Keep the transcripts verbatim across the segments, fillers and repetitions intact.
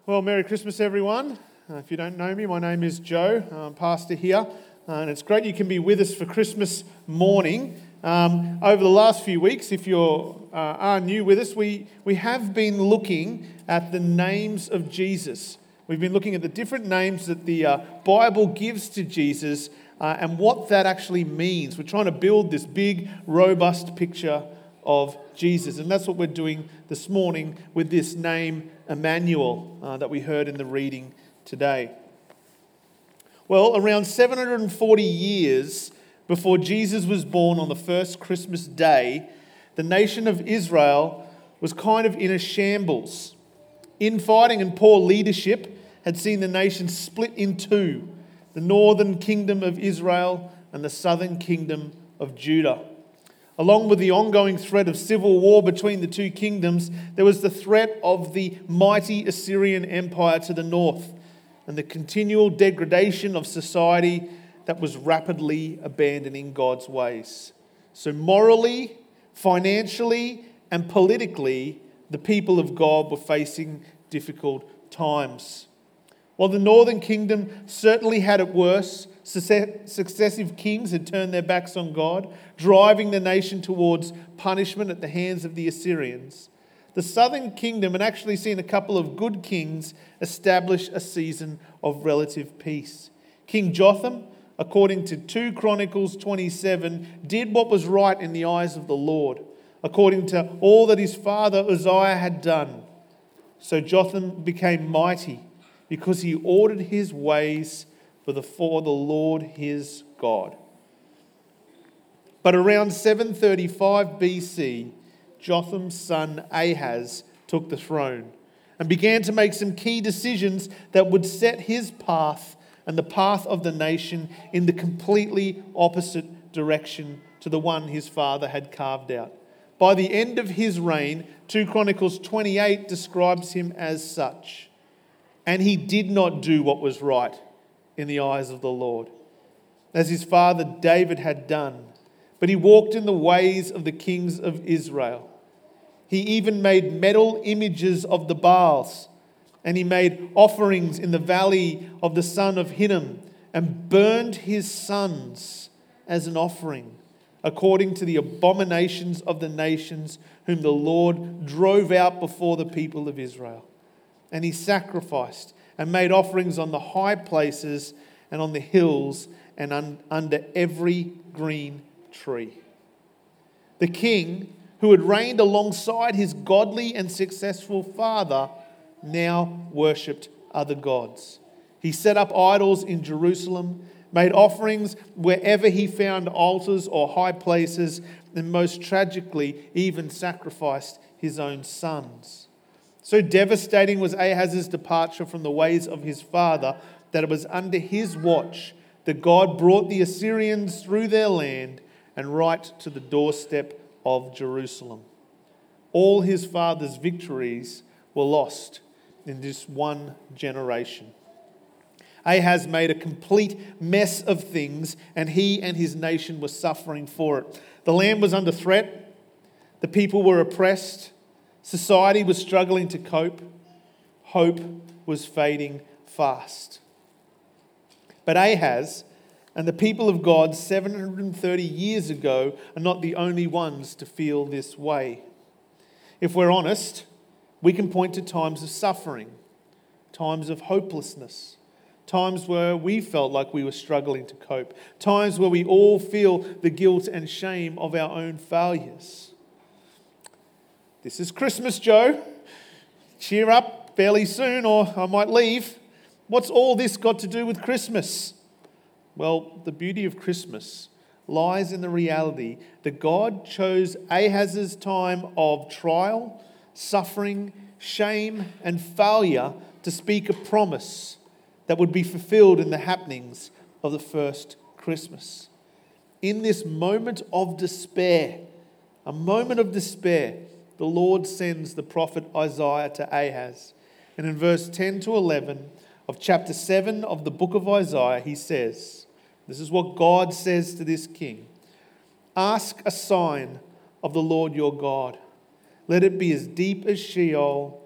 Well, Merry Christmas, everyone. Uh, if you don't know me, my name is Joe. I'm pastor here, uh, and it's great you can be with us for Christmas morning. Um, over the last few weeks, if you uh, are new with us, we, we have been looking at the names of Jesus. We've been looking at the different names that the uh, Bible gives to Jesus uh, and what that actually means. We're trying to build this big, robust picture of Jesus, and that's what we're doing this morning with this name Emmanuel uh, that we heard in the reading today. Well, around seven hundred forty years before Jesus was born on the first Christmas day, the nation of Israel was kind of in a shambles. Infighting and poor leadership had seen the nation split in two, the northern kingdom of Israel and the southern kingdom of Judah. Along with the ongoing threat of civil war between the two kingdoms, there was the threat of the mighty Assyrian Empire to the north and the continual degradation of society that was rapidly abandoning God's ways. So morally, financially, and politically, the people of God were facing difficult times. While the northern kingdom certainly had it worse, successive kings had turned their backs on God, driving the nation towards punishment at the hands of the Assyrians. The southern kingdom had actually seen a couple of good kings establish a season of relative peace. King Jotham, according to Second Chronicles twenty-seven, did what was right in the eyes of the Lord, according to all that his father Uzziah had done. So Jotham became mighty because he ordered his ways for the, for the Lord his God. But around seven thirty-five B C, Jotham's son Ahaz took the throne and began to make some key decisions that would set his path and the path of the nation in the completely opposite direction to the one his father had carved out. By the end of his reign, Second Chronicles twenty-eight describes him as such. And he did not do what was right in the eyes of the Lord, as his father David had done, but he walked in the ways of the kings of Israel. He even made metal images of the Baals, and he made offerings in the valley of the son of Hinnom, and burned his sons as an offering, according to the abominations of the nations whom the Lord drove out before the people of Israel. And he sacrificed and made offerings on the high places and on the hills and un- under every green tree. The king, who had reigned alongside his godly and successful father, now worshipped other gods. He set up idols in Jerusalem, made offerings wherever he found altars or high places, and most tragically, even sacrificed his own sons. So devastating was Ahaz's departure from the ways of his father that it was under his watch that God brought the Assyrians through their land and right to the doorstep of Jerusalem. All his father's victories were lost in this one generation. Ahaz made a complete mess of things, and he and his nation were suffering for it. The land was under threat. The people were oppressed. Society was struggling to cope. Hope was fading fast. But Ahaz and the people of God seven hundred thirty years ago are not the only ones to feel this way. If we're honest, we can point to times of suffering, times of hopelessness, times where we felt like we were struggling to cope, times where we all feel the guilt and shame of our own failures. This is Christmas, Joe. Cheer up fairly soon or I might leave. What's all this got to do with Christmas? Well, the beauty of Christmas lies in the reality that God chose Ahaz's time of trial, suffering, shame, and failure to speak a promise that would be fulfilled in the happenings of the first Christmas. In this moment of despair, a moment of despair, the Lord sends the prophet Isaiah to Ahaz. And in verse ten to eleven of chapter seven of the book of Isaiah, he says, this is what God says to this king. Ask a sign of the Lord your God. Let it be as deep as Sheol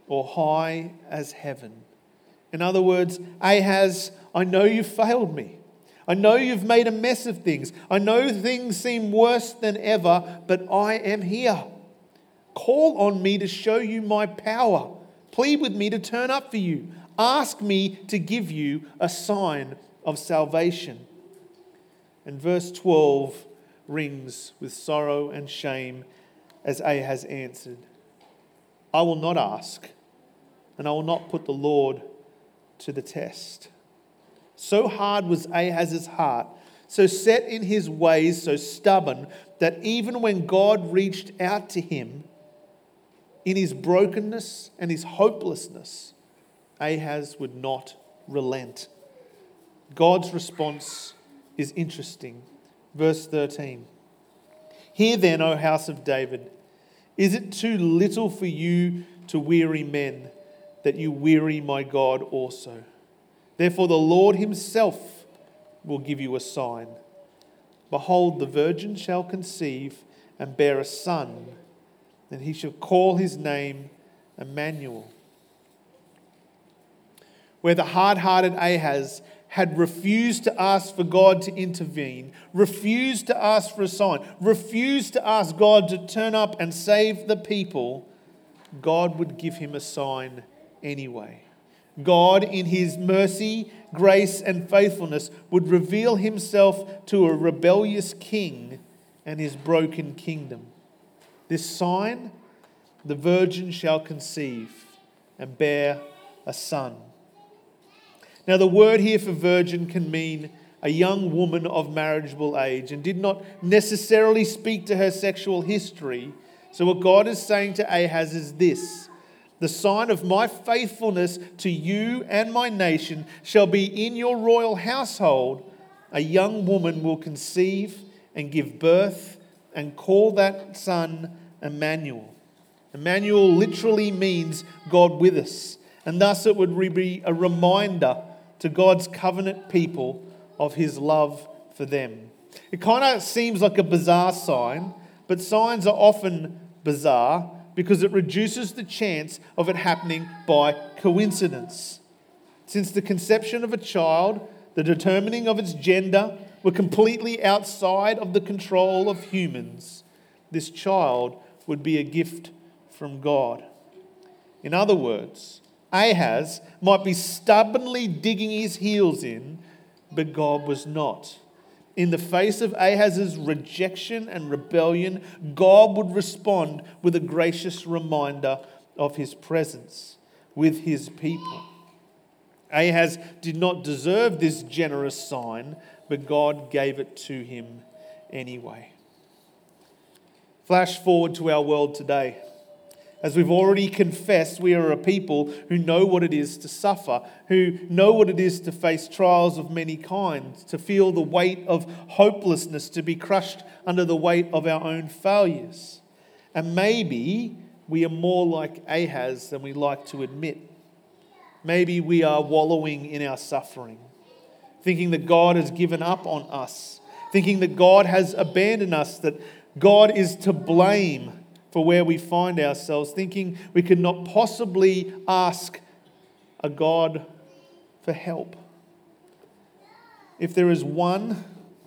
or high as heaven. In other words, Ahaz, I know you've failed me. I know you've made a mess of things. I know things seem worse than ever, but I am here. Call on me to show you my power. Plead with me to turn up for you. Ask me to give you a sign of salvation. And verse twelve rings with sorrow and shame as Ahaz answered, I will not ask, and I will not put the Lord to the test. So hard was Ahaz's heart, so set in his ways, so stubborn, that even when God reached out to him in his brokenness and his hopelessness, Ahaz would not relent. God's response is interesting. Verse thirteen. Hear then, O house of David, is it too little for you to weary men, that you weary my God also? Therefore the Lord himself will give you a sign. Behold, the virgin shall conceive and bear a son, and he shall call his name Emmanuel. Where the hard-hearted Ahaz had refused to ask for God to intervene, refused to ask for a sign, refused to ask God to turn up and save the people, God would give him a sign anyway. God, in his mercy, grace, and faithfulness, would reveal himself to a rebellious king and his broken kingdom. This sign, the virgin shall conceive and bear a son. Now, the word here for virgin can mean a young woman of marriageable age and did not necessarily speak to her sexual history. So what God is saying to Ahaz is this: the sign of my faithfulness to you and my nation shall be in your royal household. A young woman will conceive and give birth and call that son Emmanuel. Emmanuel literally means God with us, and thus it would be a reminder to God's covenant people of his love for them. It kind of seems like a bizarre sign, but signs are often bizarre because it reduces the chance of it happening by coincidence. Since the conception of a child, the determining of its gender, were completely outside of the control of humans, this child would be a gift from God. In other words, Ahaz might be stubbornly digging his heels in, but God was not. In the face of Ahaz's rejection and rebellion, God would respond with a gracious reminder of his presence with his people. Ahaz did not deserve this generous sign, but God gave it to him anyway. Flash forward to our world today. As we've already confessed, we are a people who know what it is to suffer, who know what it is to face trials of many kinds, to feel the weight of hopelessness, to be crushed under the weight of our own failures. And maybe we are more like Ahaz than we like to admit. Maybe we are wallowing in our suffering, thinking that God has given up on us, thinking that God has abandoned us, that God is to blame for where we find ourselves, thinking we could not possibly ask a God for help. If there is one,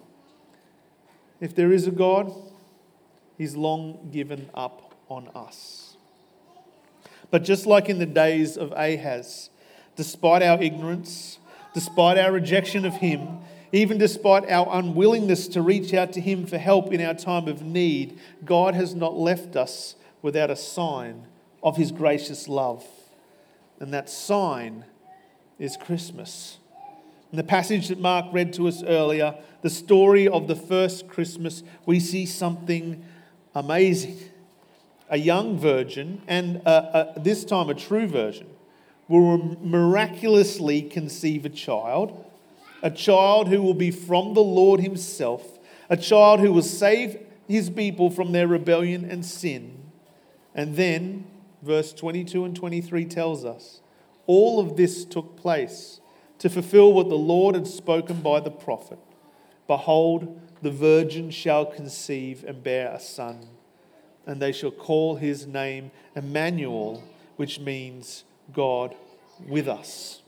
if there is a God, he's long given up on us. But just like in the days of Ahaz, despite our ignorance, despite our rejection of him, even despite our unwillingness to reach out to him for help in our time of need, God has not left us without a sign of his gracious love. And that sign is Christmas. In the passage that Mark read to us earlier, the story of the first Christmas, we see something amazing. A young virgin, and a, a, this time a true virgin, will miraculously conceive a child, a child who will be from the Lord himself, a child who will save his people from their rebellion and sin. And then, verse twenty-two and twenty-three tells us, all of this took place to fulfill what the Lord had spoken by the prophet. Behold, the virgin shall conceive and bear a son, and they shall call his name Emmanuel, which means God with us.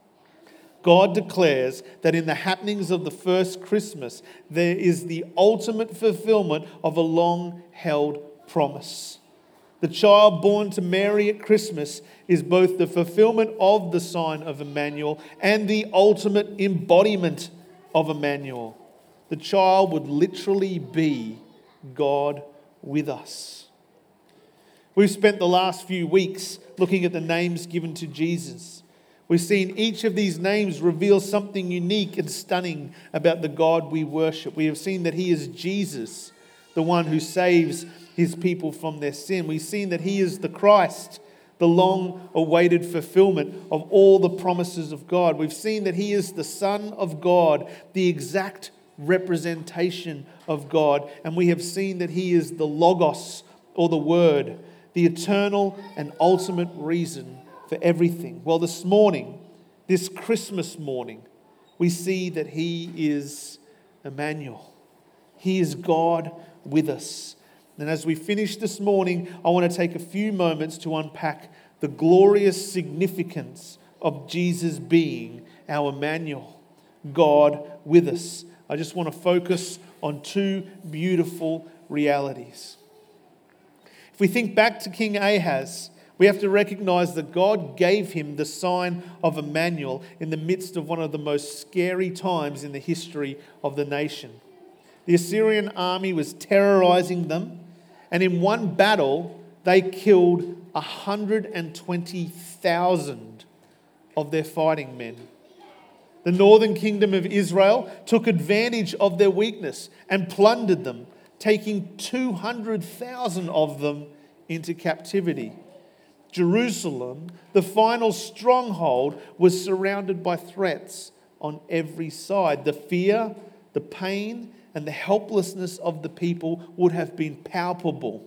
God declares that in the happenings of the first Christmas, there is the ultimate fulfillment of a long-held promise. The child born to Mary at Christmas is both the fulfillment of the sign of Emmanuel and the ultimate embodiment of Emmanuel. The child would literally be God with us. We've spent the last few weeks looking at the names given to Jesus. We've seen each of these names reveal something unique and stunning about the God we worship. We have seen that he is Jesus, the one who saves his people from their sin. We've seen that he is the Christ, the long-awaited fulfillment of all the promises of God. We've seen that he is the Son of God, the exact representation of God. And we have seen that he is the Logos, or the Word, the eternal and ultimate reason for everything. Well, this morning, this Christmas morning, we see that he is Emmanuel. He is God with us. And as we finish this morning, I want to take a few moments to unpack the glorious significance of Jesus being our Emmanuel, God with us. I just want to focus on two beautiful realities. If we think back to King Ahaz, we have to recognize that God gave him the sign of Emmanuel in the midst of one of the most scary times in the history of the nation. The Assyrian army was terrorizing them, and in one battle, they killed one hundred twenty thousand of their fighting men. The northern kingdom of Israel took advantage of their weakness and plundered them, taking two hundred thousand of them into captivity. Jerusalem, the final stronghold, was surrounded by threats on every side. The fear, the pain, and the helplessness of the people would have been palpable.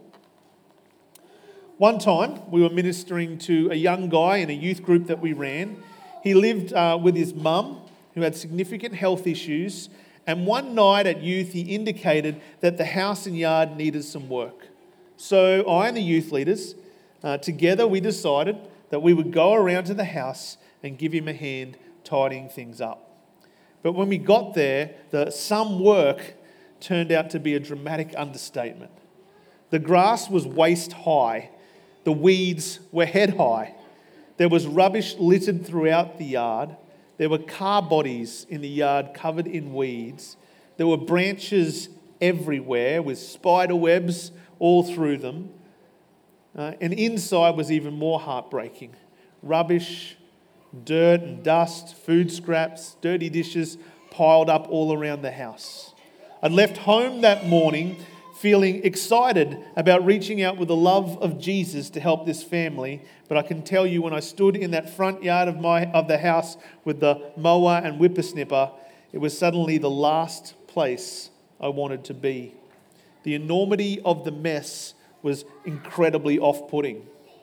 One time, we were ministering to a young guy in a youth group that we ran. He lived uh, with his mum, who had significant health issues, and one night at youth, he indicated that the house and yard needed some work. So I and the youth leaders, uh, together we decided that we would go around to the house and give him a hand tidying things up. But when we got there, the some work turned out to be a dramatic understatement. The grass was waist high. The weeds were head high. There was rubbish littered throughout the yard. There were car bodies in the yard covered in weeds. There were branches everywhere with spider webs all through them. Uh, and inside was even more heartbreaking. Rubbish, dirt and dust, food scraps, dirty dishes piled up all around the house. I'd left home that morning feeling excited about reaching out with the love of Jesus to help this family. But I can tell you, when I stood in that front yard of my of the house with the mower and whippersnipper, it was suddenly the last place I wanted to be. The enormity of the mess was incredibly off-putting.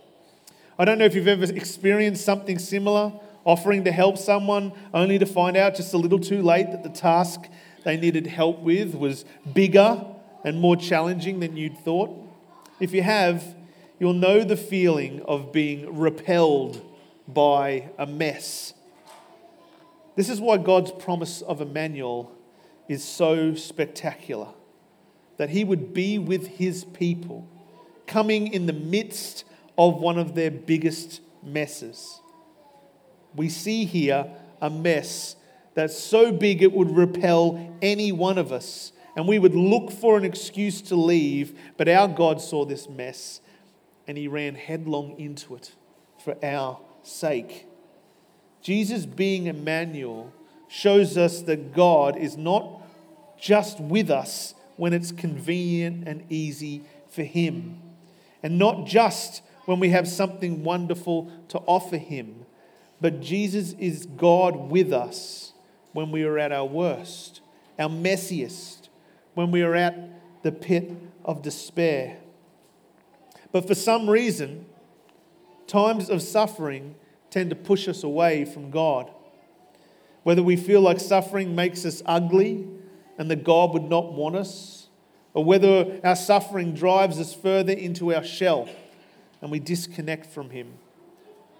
I don't know if you've ever experienced something similar, offering to help someone only to find out just a little too late that the task they needed help with was bigger and more challenging than you'd thought. If you have, you'll know the feeling of being repelled by a mess. This is why God's promise of Emmanuel is so spectacular, that he would be with his people, coming in the midst of one of their biggest messes. We see here a mess that's so big it would repel any one of us, and we would look for an excuse to leave, but our God saw this mess and he ran headlong into it for our sake. Jesus being Emmanuel shows us that God is not just with us when it's convenient and easy for him, and not just when we have something wonderful to offer him, but Jesus is God with us when we are at our worst, our messiest, when we are at the pit of despair. But for some reason, times of suffering tend to push us away from God. Whether we feel like suffering makes us ugly and that God would not want us, or whether our suffering drives us further into our shell and we disconnect from him.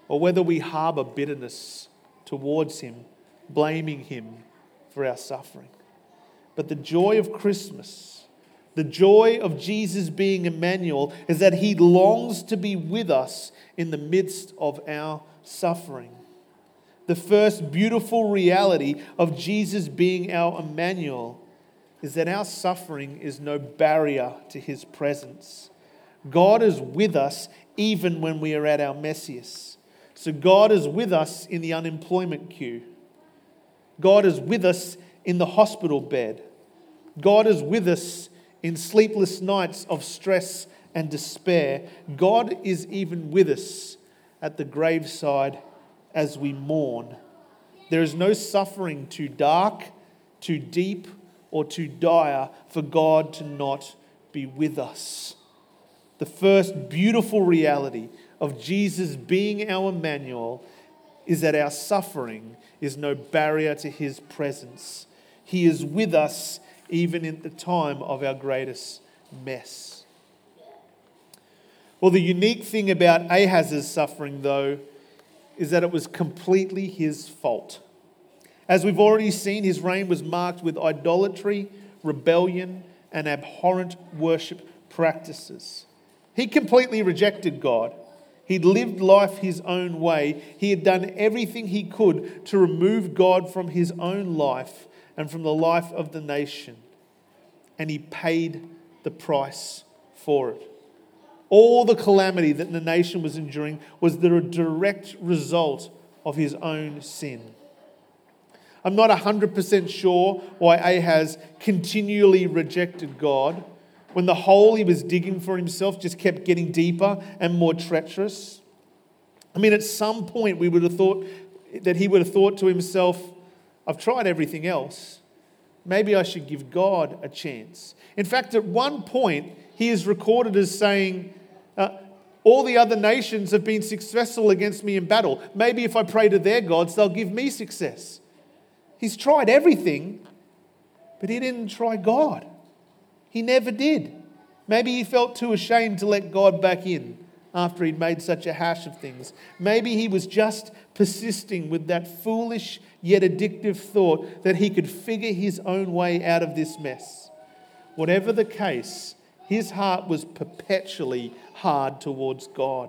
or whether we harbour bitterness towards him, blaming him for our suffering. But the joy of Christmas, the joy of Jesus being Emmanuel, is that he longs to be with us in the midst of our suffering. The first beautiful reality of Jesus being our Emmanuel is that our suffering is no barrier to his presence. God is with us even when we are at our messiest. So God is with us in the unemployment queue. God is with us in the hospital bed. God is with us in sleepless nights of stress and despair. God is even with us at the graveside as we mourn. There is no suffering too dark, too deep, or too dire for God to not be with us. The first beautiful reality of Jesus being our Emmanuel is that our suffering is no barrier to his presence. He is with us even in the time of our greatest mess. Well, the unique thing about Ahaz's suffering, though, is that it was completely his fault. As we've already seen, his reign was marked with idolatry, rebellion, and abhorrent worship practices. He completely rejected God. He'd lived life his own way. He had done everything he could to remove God from his own life and from the life of the nation. And he paid the price for it. All the calamity that the nation was enduring was the direct result of his own sin. I'm not one hundred percent sure why Ahaz continually rejected God when the hole he was digging for himself just kept getting deeper and more treacherous. I mean, at some point we would have thought that he would have thought to himself, I've tried everything else. Maybe I should give God a chance. In fact, at one point, he is recorded as saying, uh, all the other nations have been successful against me in battle. Maybe if I pray to their gods, they'll give me success. He's tried everything, but he didn't try God. He never did. Maybe he felt too ashamed to let God back in after he'd made such a hash of things. Maybe he was just persisting with that foolish yet addictive thought that he could figure his own way out of this mess. Whatever the case, his heart was perpetually hard towards God.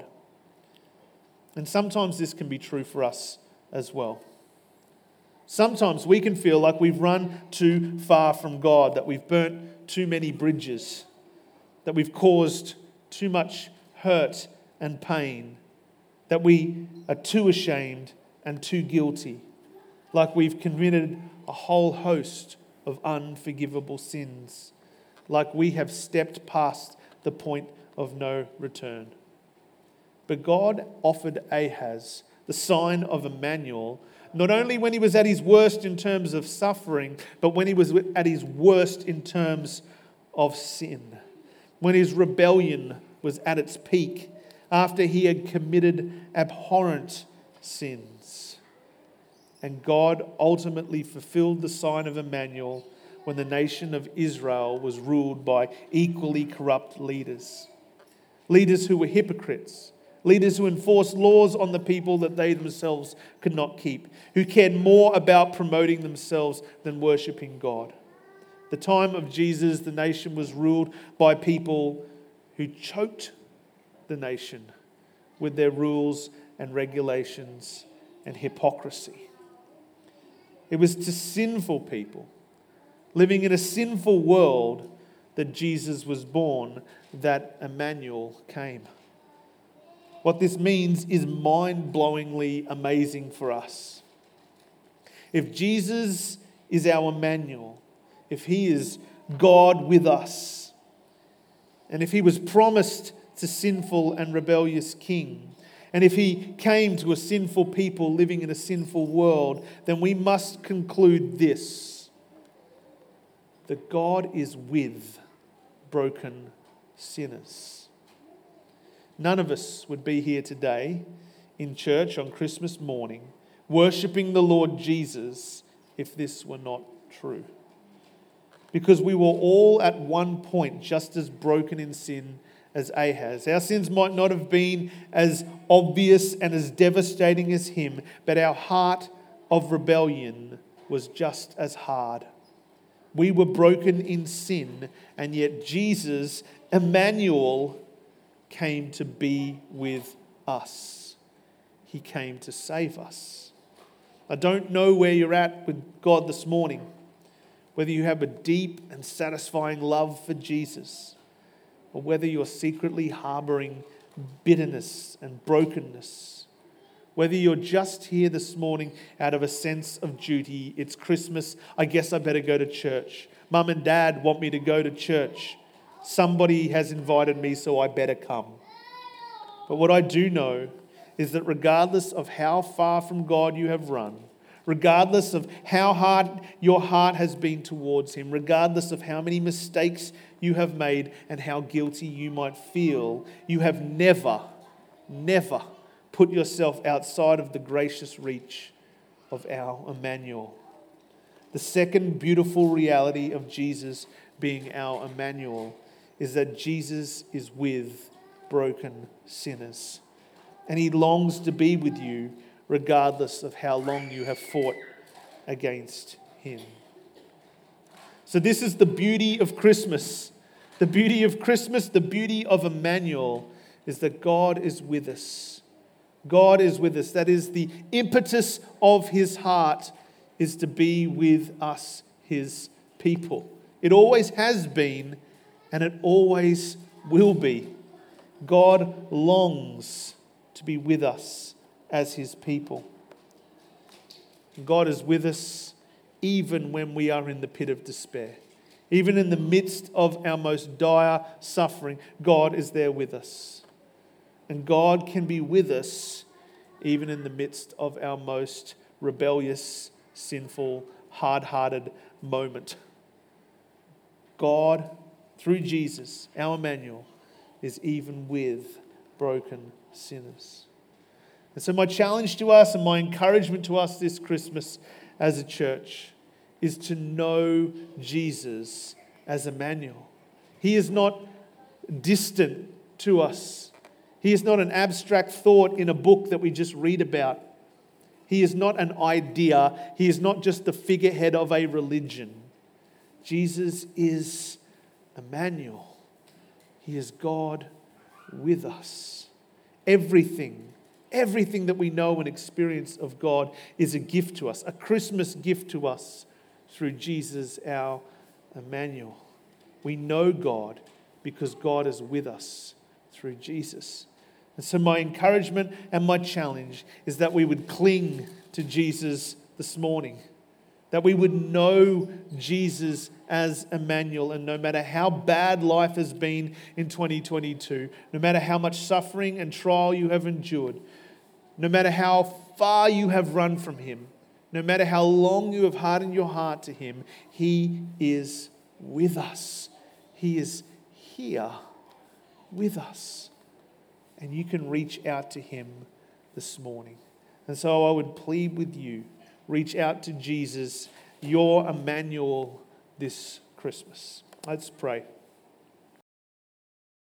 And sometimes this can be true for us as well. Sometimes we can feel like we've run too far from God, that we've burnt too many bridges, that we've caused too much hurt and pain, that we are too ashamed and too guilty, like we've committed a whole host of unforgivable sins, like we have stepped past the point of no return. But God offered Ahaz the sign of Emmanuel, not only when he was at his worst in terms of suffering, but when he was at his worst in terms of sin, when his rebellion was at its peak, after he had committed abhorrent sins. And God ultimately fulfilled the sign of Emmanuel when the nation of Israel was ruled by equally corrupt leaders. Leaders who were hypocrites, leaders who enforced laws on the people that they themselves could not keep, who cared more about promoting themselves than worshipping God. The time of Jesus, the nation was ruled by people who choked the nation with their rules and regulations and hypocrisy. It was to sinful people living in a sinful world that Jesus was born, that Emmanuel came. What this means is mind-blowingly amazing for us. If Jesus is our Emmanuel, if he is God with us, and if he was promised to sinful and rebellious king, and if he came to a sinful people living in a sinful world, then we must conclude this: that God is with broken sinners. None of us would be here today in church on Christmas morning worshipping the Lord Jesus if this were not true. Because we were all at one point just as broken in sin as Ahaz. Our sins might not have been as obvious and as devastating as him, but our heart of rebellion was just as hard. We were broken in sin, and yet Jesus, Emmanuel, came to be with us. He came to save us. I don't know where you're at with God this morning, whether you have a deep and satisfying love for Jesus, or whether you're secretly harboring bitterness and brokenness, whether you're just here this morning out of a sense of duty. It's Christmas, I guess I better go to church. Mum and Dad want me to go to church. Somebody has invited me, so I better come. But what I do know is that regardless of how far from God you have run, regardless of how hard your heart has been towards Him, regardless of how many mistakes you have made and how guilty you might feel, you have never, never put yourself outside of the gracious reach of our Emmanuel. The second beautiful reality of Jesus being our Emmanuel is that Jesus is with broken sinners. And He longs to be with you regardless of how long you have fought against Him. So this is the beauty of Christmas. The beauty of Christmas, the beauty of Emmanuel, is that God is with us. God is with us. That is the impetus of His heart, is to be with us, His people. It always has been, and it always will be. God longs to be with us as His people. God is with us even when we are in the pit of despair. Even in the midst of our most dire suffering, God is there with us. And God can be with us even in the midst of our most rebellious, sinful, hard-hearted moment. God, through Jesus, our Emmanuel, is even with broken sinners. And so my challenge to us and my encouragement to us this Christmas as a church is to know Jesus as Emmanuel. He is not distant to us. He is not an abstract thought in a book that we just read about. He is not an idea. He is not just the figurehead of a religion. Jesus is Emmanuel. He is God with us. Everything, everything that we know and experience of God is a gift to us, a Christmas gift to us through Jesus, our Emmanuel. We know God because God is with us through Jesus. And so my encouragement and my challenge is that we would cling to Jesus this morning, that we would know Jesus as Emmanuel, and no matter how bad life has been in twenty twenty-two, no matter how much suffering and trial you have endured, no matter how far you have run from Him, no matter how long you have hardened your heart to Him, He is with us. He is here with us. And you can reach out to Him this morning. And so I would plead with you, reach out to Jesus, your Emmanuel, this Christmas. Let's pray.